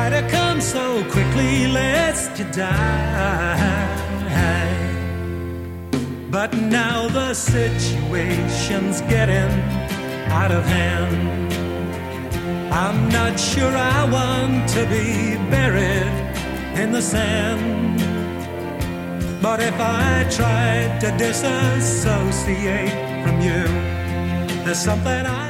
try to come so quickly lest you die. But now the situation's getting out of hand. I'm not sure I want to be buried in the sand. But if I tried to disassociate from you, there's something I